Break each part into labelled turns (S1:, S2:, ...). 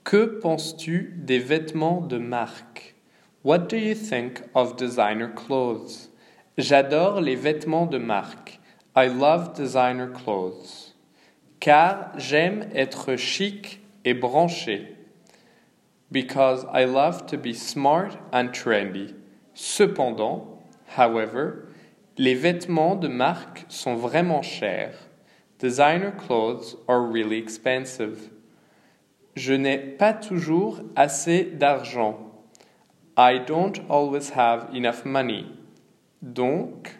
S1: Que penses-tu des vêtements de marque? What do you think of designer clothes? J'adore les vêtements de marque. I love designer clothes. Car j'aime être chic et branché. Because I love to be smart and trendy. Cependant, however, les vêtements de marque sont vraiment chers. Designer clothes are really expensive. Je n'ai pas toujours assez d'argent. I don't always have enough money. Donc,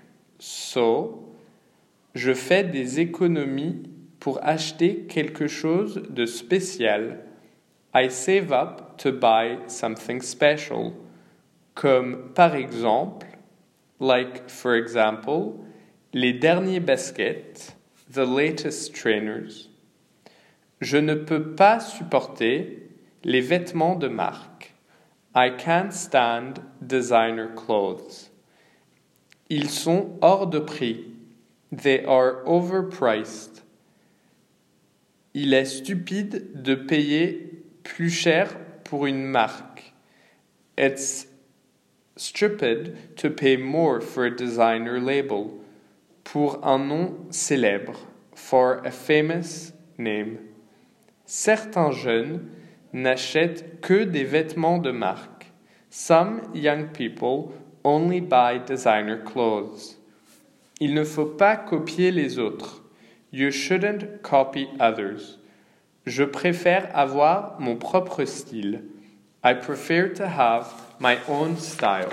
S1: je fais des économies pour acheter quelque chose de spécial. I save up to buy something special. Comme par exemple, like for example, les derniers baskets, the latest trainers. Je ne peux pas supporter les vêtements de marque. I can't stand designer clothes. Ils sont hors de prix. They are overpriced. Il est stupide de payer plus cher pour une marque. It's stupid to pay more for a designer label. Pour un nom célèbre. For a famous name. Certains jeunes n'achètent que des vêtements de marque. Some young people only buy designer clothes. Il ne faut pas copier les autres. You shouldn't copy others. Je préfère avoir mon propre style. I prefer to have my own style.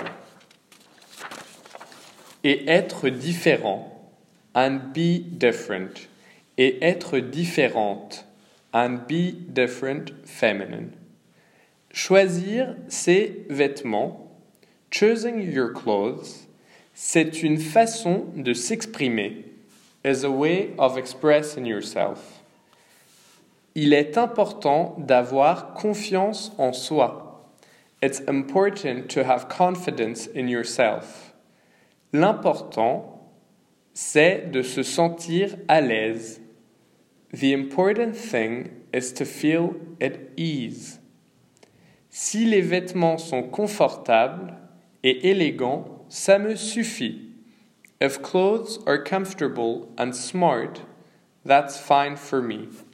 S1: Et être différent. And be different. Et être différente. And be different feminine. Choisir ses vêtements, choosing your clothes, c'est une façon de s'exprimer, is a way of expressing yourself. Il est important d'avoir confiance en soi. It's important to have confidence in yourself. L'important, c'est de se sentir à l'aise. The important thing is to feel at ease. Si les vêtements sont confortables et élégants, ça me suffit. If clothes are comfortable and smart, that's fine for me.